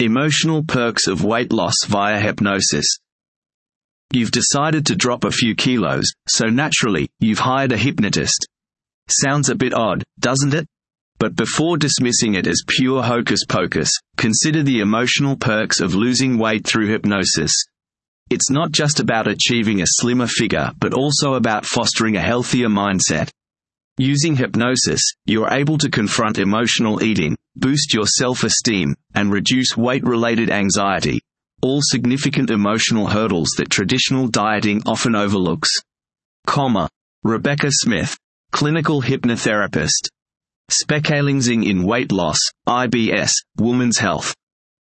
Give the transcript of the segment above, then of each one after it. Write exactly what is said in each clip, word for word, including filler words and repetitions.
Emotional perks of weight loss via hypnosis. You've decided to drop a few kilos, so naturally, you've hired a hypnotist. Sounds a bit odd, doesn't it? But before dismissing it as pure hocus pocus, consider the emotional perks of losing weight through hypnosis. It's not just about achieving a slimmer figure, but also about fostering a healthier mindset. Using hypnosis, you are able to confront emotional eating, boost your self-esteem, and reduce weight-related anxiety, all significant emotional hurdles that traditional dieting often overlooks. Comma. Rebecca Smith, clinical hypnotherapist. Specializing in weight loss, I B S, women's health.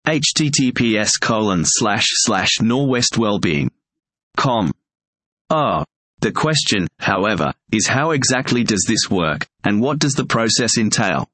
https colon slash slash norwestwellbeing. Com. Oh. The question, however, is how exactly does this work, and what does the process entail?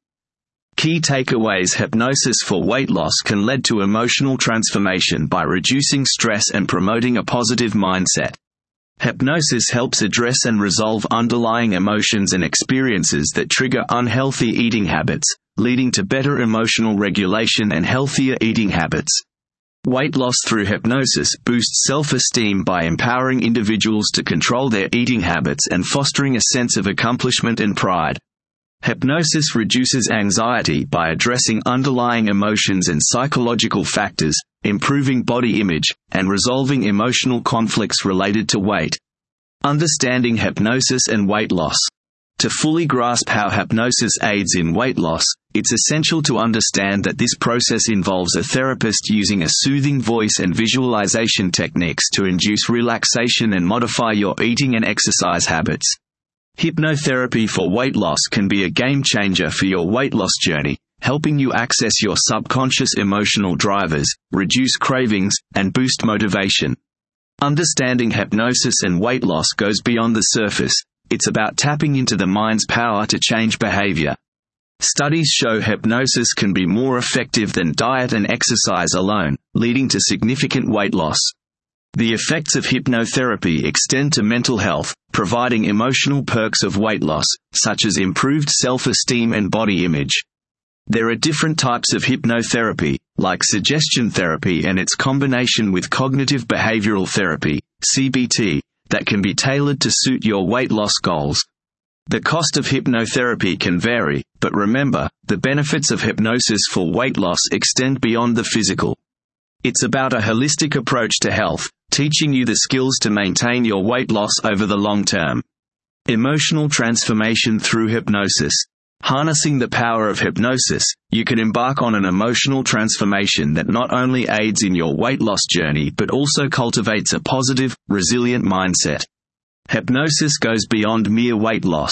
Key takeaways: hypnosis for weight loss can lead to emotional transformation by reducing stress and promoting a positive mindset. Hypnosis helps address and resolve underlying emotions and experiences that trigger unhealthy eating habits, leading to better emotional regulation and healthier eating habits. Weight loss through hypnosis boosts self-esteem by empowering individuals to control their eating habits and fostering a sense of accomplishment and pride. Hypnosis reduces anxiety by addressing underlying emotions and psychological factors, improving body image, and resolving emotional conflicts related to weight. Understanding hypnosis and weight loss. To fully grasp how hypnosis aids in weight loss, it's essential to understand that this process involves a therapist using a soothing voice and visualization techniques to induce relaxation and modify your eating and exercise habits. Hypnotherapy for weight loss can be a game changer for your weight loss journey, helping you access your subconscious emotional drivers, reduce cravings, and boost motivation. Understanding hypnosis and weight loss goes beyond the surface. It's about tapping into the mind's power to change behavior. Studies show hypnosis can be more effective than diet and exercise alone, leading to significant weight loss. The effects of hypnotherapy extend to mental health, providing emotional perks of weight loss, such as improved self-esteem and body image. There are different types of hypnotherapy, like suggestion therapy and its combination with cognitive behavioral therapy, C B T, that can be tailored to suit your weight loss goals. The cost of hypnotherapy can vary, but remember, the benefits of hypnosis for weight loss extend beyond the physical. It's about a holistic approach to health, teaching you the skills to maintain your weight loss over the long term. Emotional transformation through hypnosis. Harnessing the power of hypnosis, you can embark on an emotional transformation that not only aids in your weight loss journey but also cultivates a positive, resilient mindset. Hypnosis goes beyond mere weight loss.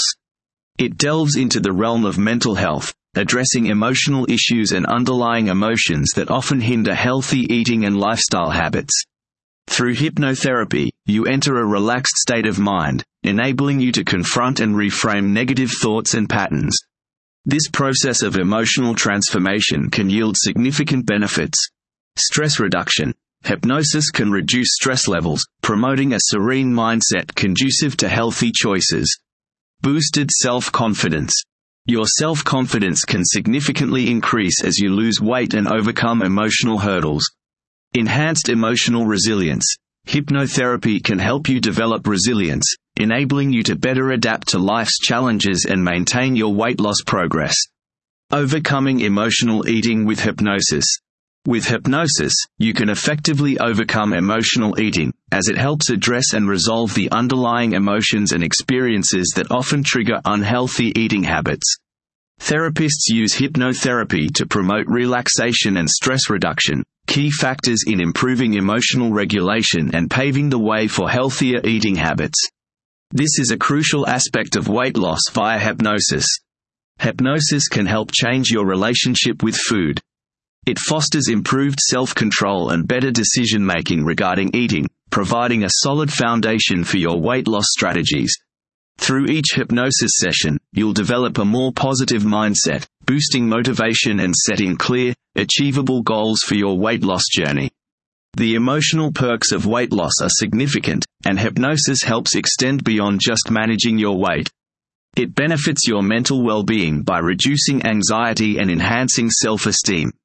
It delves into the realm of mental health, addressing emotional issues and underlying emotions that often hinder healthy eating and lifestyle habits. Through hypnotherapy, you enter a relaxed state of mind, enabling you to confront and reframe negative thoughts and patterns. This process of emotional transformation can yield significant benefits. Stress reduction. Hypnosis can reduce stress levels, promoting a serene mindset conducive to healthy choices. Boosted self-confidence. Your self-confidence can significantly increase as you lose weight and overcome emotional hurdles. Enhanced emotional resilience. Hypnotherapy can help you develop resilience, enabling you to better adapt to life's challenges and maintain your weight loss progress. Overcoming emotional eating with hypnosis. With hypnosis, you can effectively overcome emotional eating, as it helps address and resolve the underlying emotions and experiences that often trigger unhealthy eating habits. Therapists use hypnotherapy to promote relaxation and stress reduction, key factors in improving emotional regulation and paving the way for healthier eating habits. This is a crucial aspect of weight loss via hypnosis. Hypnosis can help change your relationship with food. It fosters improved self-control and better decision-making regarding eating, providing a solid foundation for your weight loss strategies. Through each hypnosis session, you'll develop a more positive mindset, boosting motivation and setting clear, achievable goals for your weight loss journey. The emotional perks of weight loss are significant, and hypnosis helps extend beyond just managing your weight. It benefits your mental well-being by reducing anxiety and enhancing self-esteem.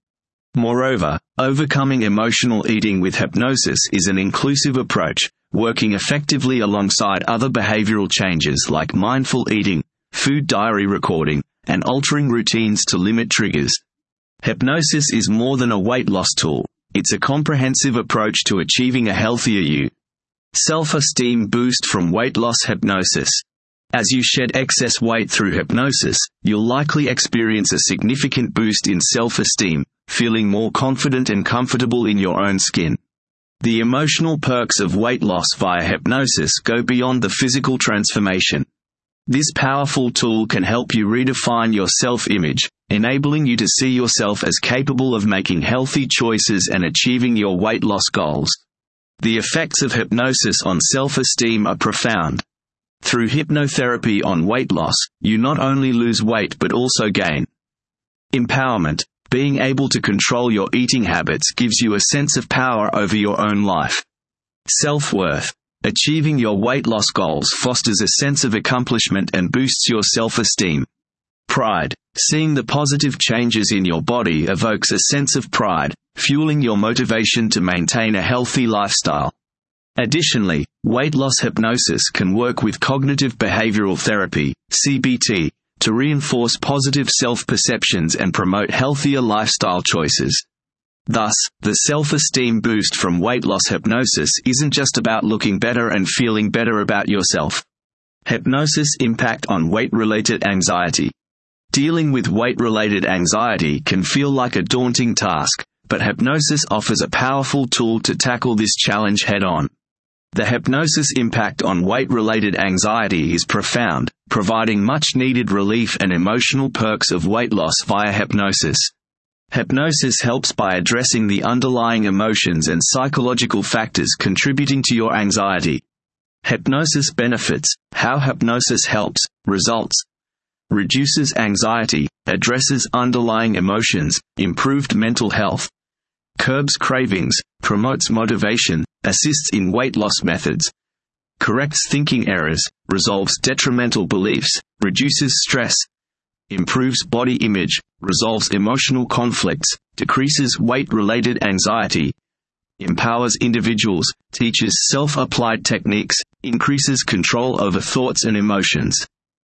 Moreover, overcoming emotional eating with hypnosis is an inclusive approach, working effectively alongside other behavioral changes like mindful eating, food diary recording, and altering routines to limit triggers. Hypnosis is more than a weight loss tool. It's a comprehensive approach to achieving a healthier you. Self-esteem boost from weight loss hypnosis. As you shed excess weight through hypnosis, you'll likely experience a significant boost in self-esteem, feeling more confident and comfortable in your own skin. The emotional perks of weight loss via hypnosis go beyond the physical transformation. This powerful tool can help you redefine your self-image, enabling you to see yourself as capable of making healthy choices and achieving your weight loss goals. The effects of hypnosis on self-esteem are profound. Through hypnotherapy on weight loss, you not only lose weight but also gain empowerment. Being able to control your eating habits gives you a sense of power over your own life. Self-worth. Achieving your weight loss goals fosters a sense of accomplishment and boosts your self-esteem. Pride. Seeing the positive changes in your body evokes a sense of pride, fueling your motivation to maintain a healthy lifestyle. Additionally, weight loss hypnosis can work with cognitive behavioral therapy, C B T, to reinforce positive self-perceptions and promote healthier lifestyle choices. Thus, the self-esteem boost from weight loss hypnosis isn't just about looking better and feeling better about yourself. Hypnosis impact on weight-related anxiety. Dealing with weight-related anxiety can feel like a daunting task, but hypnosis offers a powerful tool to tackle this challenge head-on. The hypnosis impact on weight-related anxiety is profound, providing much-needed relief and emotional perks of weight loss via hypnosis. Hypnosis helps by addressing the underlying emotions and psychological factors contributing to your anxiety. Hypnosis benefits. How hypnosis helps. Results. Reduces anxiety, addresses underlying emotions, improved mental health. Curbs cravings, promotes motivation, assists in weight loss methods. Corrects thinking errors, resolves detrimental beliefs, reduces stress. Improves body image, resolves emotional conflicts, decreases weight-related anxiety. Empowers individuals, teaches self-applied techniques, increases control over thoughts and emotions.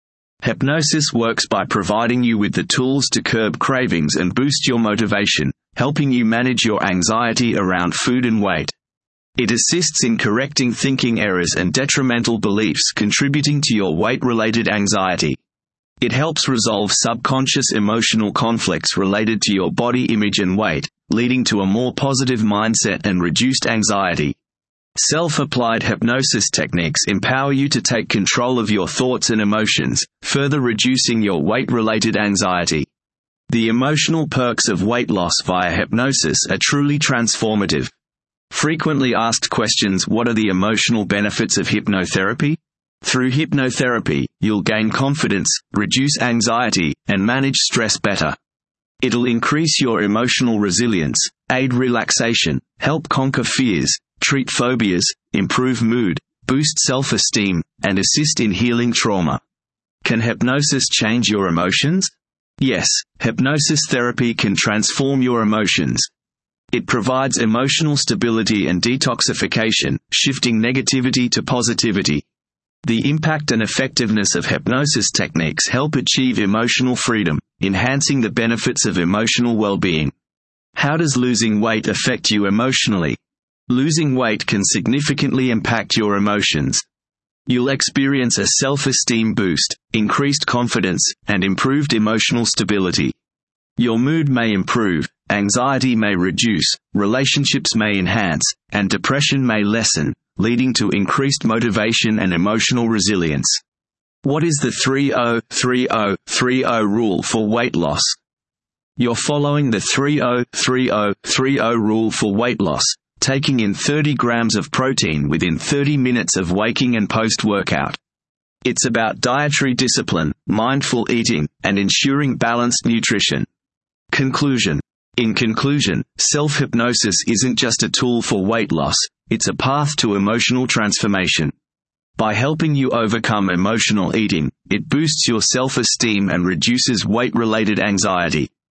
Hypnosis works by providing you with the tools to curb cravings and boost your motivation, helping you manage your anxiety around food and weight. It assists in correcting thinking errors and detrimental beliefs contributing to your weight-related anxiety. It helps resolve subconscious emotional conflicts related to your body image and weight, leading to a more positive mindset and reduced anxiety. Self-applied hypnosis techniques empower you to take control of your thoughts and emotions, further reducing your weight-related anxiety. The emotional perks of weight loss via hypnosis are truly transformative. Frequently asked questions: what are the emotional benefits of hypnotherapy? Through hypnotherapy, you'll gain confidence, reduce anxiety, and manage stress better. It'll increase your emotional resilience, aid relaxation, help conquer fears, treat phobias, improve mood, boost self-esteem, and assist in healing trauma. Can hypnosis change your emotions? Yes, hypnosis therapy can transform your emotions. It provides emotional stability and detoxification, shifting negativity to positivity. The impact and effectiveness of hypnosis techniques help achieve emotional freedom, enhancing the benefits of emotional well-being. How does losing weight affect you emotionally? Losing weight can significantly impact your emotions. You'll experience a self-esteem boost, increased confidence, and improved emotional stability. Your mood may improve, anxiety may reduce, relationships may enhance, and depression may lessen, leading to increased motivation and emotional resilience. What is the three oh three oh three oh rule for weight loss? You're following the three oh three oh three oh rule for weight loss, taking in thirty grams of protein within thirty minutes of waking and post-workout. It's about dietary discipline, mindful eating, and ensuring balanced nutrition. Conclusion. In conclusion, self-hypnosis isn't just a tool for weight loss, it's a path to emotional transformation. By helping you overcome emotional eating, it boosts your self-esteem and reduces weight-related anxiety.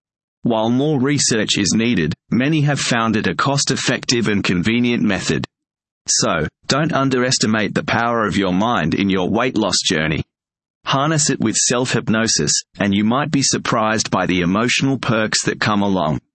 While more research is needed, many have found it a cost-effective and convenient method. So, don't underestimate the power of your mind in your weight loss journey. Harness it with self-hypnosis, and you might be surprised by the emotional perks that come along.